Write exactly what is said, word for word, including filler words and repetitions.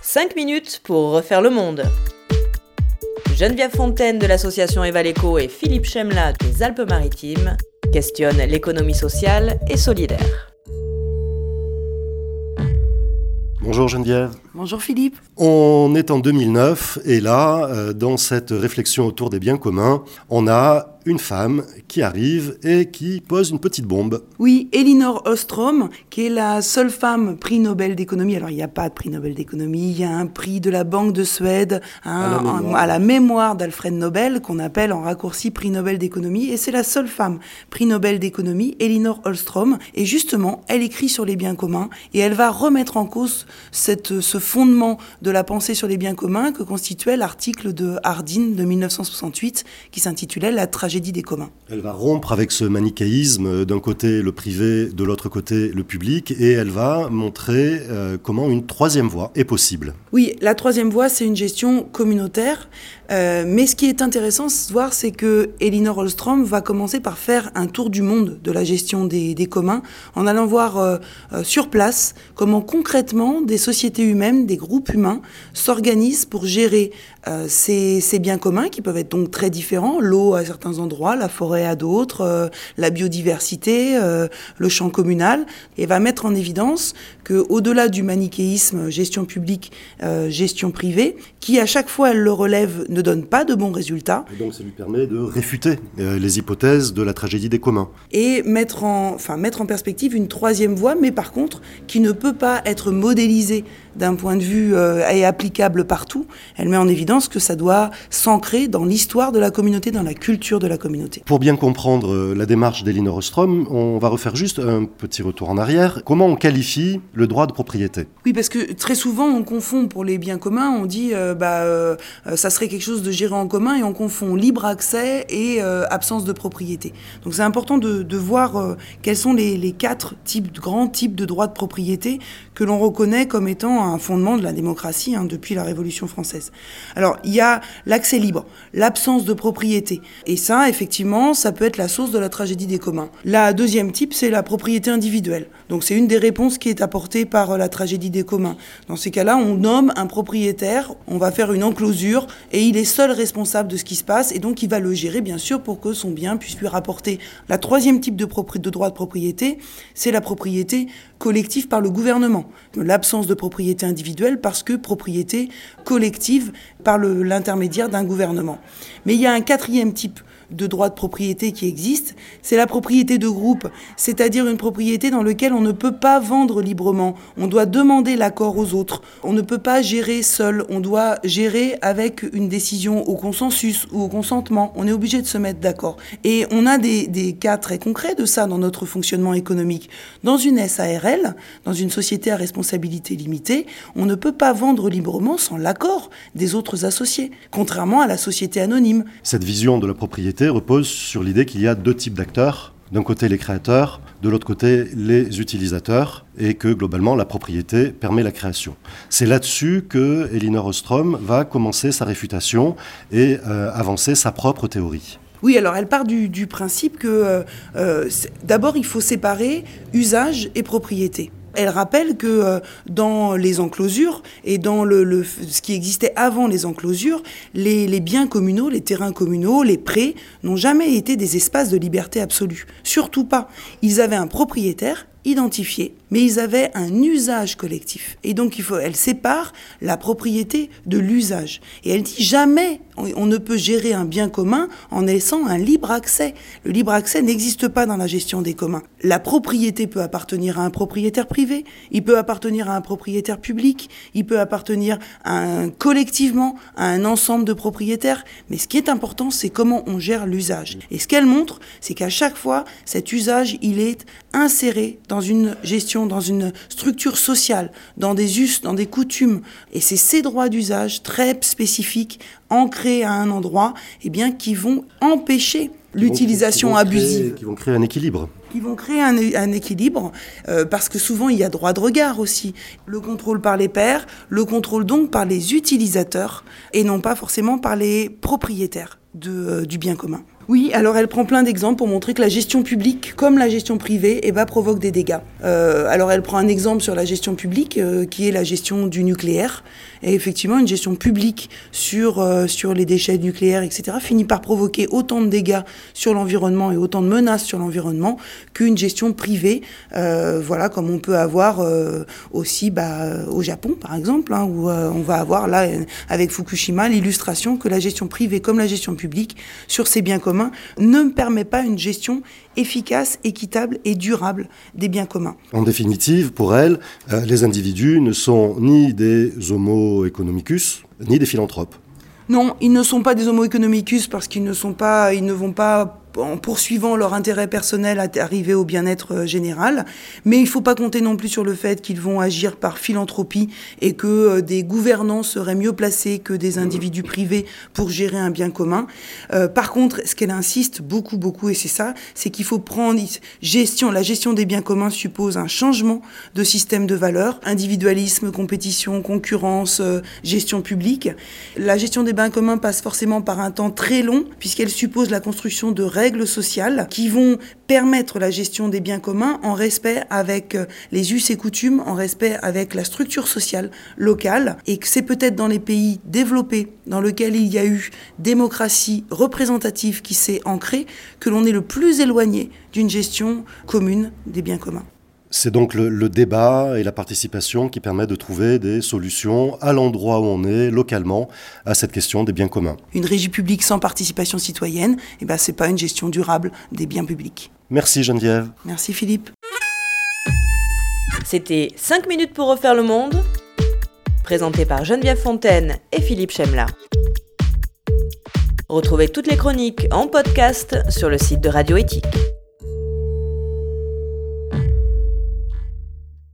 cinq minutes pour refaire le monde. Geneviève Fontaine de l'association Evaleco et Philippe Chemla des Alpes-Maritimes questionnent l'économie sociale et solidaire. Bonjour Geneviève. Bonjour Philippe. On est en deux mille neuf et là, dans cette réflexion autour des biens communs, on a une femme qui arrive et qui pose une petite bombe. Oui, Elinor Ostrom, qui est la seule femme prix Nobel d'économie. Alors il n'y a pas de prix Nobel d'économie, il y a un prix de la Banque de Suède hein, à, la mémoire. à la mémoire d'Alfred Nobel, qu'on appelle en raccourci prix Nobel d'économie. Et c'est la seule femme prix Nobel d'économie, Elinor Ostrom. Et justement, elle écrit sur les biens communs et elle va remettre en cause cette, ce fondement de la pensée sur les biens communs que constituait l'article de Hardin de dix-neuf cent soixante-huit qui s'intitulait « La tragédie des communs ». Elle va rompre avec ce manichéisme, d'un côté le privé, de l'autre côté le public, et elle va montrer euh, comment une troisième voie est possible. Oui, la troisième voie, c'est une gestion communautaire. Euh, mais ce qui est intéressant de voir, c'est que Elinor Ostrom va commencer par faire un tour du monde de la gestion des, des communs, en allant voir euh, euh, sur place comment concrètement des sociétés humaines, des groupes humains, s'organisent pour gérer euh, ces, ces biens communs, qui peuvent être donc très différents, l'eau à certains endroits, la forêt à d'autres, euh, la biodiversité, euh, le champ communal, et va mettre en évidence qu'au-delà du manichéisme gestion publique, euh, gestion privée, qui à chaque fois elle le relève ne donne pas de bons résultats. Et donc ça lui permet de réfuter euh, les hypothèses de la tragédie des communs. Et mettre en, enfin, mettre en perspective une troisième voie, mais par contre, qui ne peut pas être modélisée d'un point de vue euh, et applicable partout. Elle met en évidence que ça doit s'ancrer dans l'histoire de la communauté, dans la culture de la communauté. Pour bien comprendre euh, la démarche d'Elinor Ostrom, on va refaire juste un petit retour en arrière. Comment on qualifie le droit de propriété ? Oui, parce que très souvent, on confond pour les biens communs, on dit euh, bah, euh, ça serait quelque chose de géré en commun, et on confond libre accès et euh, absence de propriété. Donc c'est important de, de voir euh, quels sont les, les quatre types, grands types de droits de propriété que l'on reconnaît comme étant un fondement de la démocratie hein, depuis la Révolution française. Alors, il y a l'accès libre, l'absence de propriété. Et ça, effectivement, ça peut être la source de la tragédie des communs. La deuxième type, c'est la propriété individuelle. Donc, c'est une des réponses qui est apportée par la tragédie des communs. Dans ces cas-là, on nomme un propriétaire, on va faire une enclosure, et il est seul responsable de ce qui se passe, et donc il va le gérer, bien sûr, pour que son bien puisse lui rapporter. La troisième type de, propri- de droit de propriété, c'est la propriété collective par le gouvernement. L'absence de propriété individuelle parce que propriété collective par le, l'intermédiaire d'un gouvernement. Mais il y a un quatrième type de droit de propriété qui existe, c'est la propriété de groupe, c'est-à-dire une propriété dans laquelle on ne peut pas vendre librement, on doit demander l'accord aux autres, on ne peut pas gérer seul, on doit gérer avec une décision au consensus ou au consentement, on est obligé de se mettre d'accord. Et on a des, des cas très concrets de ça dans notre fonctionnement économique. Dans une S A R L, dans une société à responsabilité limitée, on ne peut pas vendre librement sans l'accord des autres associés, contrairement à la société anonyme. Cette vision de la propriété repose sur l'idée qu'il y a deux types d'acteurs. D'un côté les créateurs, de l'autre côté les utilisateurs, et que globalement la propriété permet la création. C'est là-dessus que Elinor Ostrom va commencer sa réfutation et euh, avancer sa propre théorie. Oui, alors elle part du, du principe que euh, euh, d'abord il faut séparer usage et propriété. Elle rappelle que euh, dans les enclosures et dans le, le, ce qui existait avant les enclosures, les, les biens communaux, les terrains communaux, les prés n'ont jamais été des espaces de liberté absolue. Surtout pas. Ils avaient un propriétaire identifiés, mais ils avaient un usage collectif. Et donc, il faut, elle sépare la propriété de l'usage. Et elle dit jamais on, on ne peut gérer un bien commun en laissant un libre accès. Le libre accès n'existe pas dans la gestion des communs. La propriété peut appartenir à un propriétaire privé, il peut appartenir à un propriétaire public, il peut appartenir à un, collectivement à un ensemble de propriétaires. Mais ce qui est important, c'est comment on gère l'usage. Et ce qu'elle montre, c'est qu'à chaque fois, cet usage, il est inséré dans une gestion, dans une structure sociale, dans des us, dans des coutumes. Et c'est ces droits d'usage très spécifiques, ancrés à un endroit, eh bien, qui vont empêcher l'utilisation qui vont créer, abusive. Qui vont créer un équilibre. Qui vont créer un, un équilibre, euh, parce que souvent il y a droit de regard aussi. Le contrôle par les pairs, le contrôle donc par les utilisateurs, et non pas forcément par les propriétaires de, euh, du bien commun. Oui, alors elle prend plein d'exemples pour montrer que la gestion publique, comme la gestion privée, eh ben, provoque des dégâts. Euh, alors elle prend un exemple sur la gestion publique, euh, qui est la gestion du nucléaire. Et effectivement, une gestion publique sur, euh, sur les déchets nucléaires, et cetera, finit par provoquer autant de dégâts sur l'environnement et autant de menaces sur l'environnement qu'une gestion privée, euh, voilà, comme on peut avoir euh, aussi bah, au Japon, par exemple, hein, où euh, on va avoir là, avec Fukushima, l'illustration que la gestion privée comme la gestion publique sur ces biens communs ne permet pas une gestion efficace, équitable et durable des biens communs. En définitive, pour elle, euh, les individus ne sont ni des homo economicus, ni des philanthropes. Non, ils ne sont pas des homo economicus parce qu'ils ne sont pas, ils ne vont pas, en poursuivant leur intérêt personnel, à arriver au bien-être général. Mais il ne faut pas compter non plus sur le fait qu'ils vont agir par philanthropie et que des gouvernants seraient mieux placés que des individus privés pour gérer un bien commun. Euh, par contre, ce qu'elle insiste beaucoup, beaucoup, et c'est ça, c'est qu'il faut prendre gestion. La gestion des biens communs suppose un changement de système de valeurs, individualisme, compétition, concurrence, euh, gestion publique. La gestion des biens communs passe forcément par un temps très long, puisqu'elle suppose la construction de règles règles sociales qui vont permettre la gestion des biens communs en respect avec les us et coutumes, en respect avec la structure sociale locale, et que c'est peut-être dans les pays développés, dans lesquels il y a eu démocratie représentative qui s'est ancrée, que l'on est le plus éloigné d'une gestion commune des biens communs. C'est donc le, le débat et la participation qui permettent de trouver des solutions à l'endroit où on est, localement, à cette question des biens communs. Une régie publique sans participation citoyenne, eh ben, c'est pas une gestion durable des biens publics. Merci Geneviève. Merci Philippe. C'était cinq minutes pour refaire le monde, présenté par Geneviève Fontaine et Philippe Chemla. Retrouvez toutes les chroniques en podcast sur le site de Radio Éthique.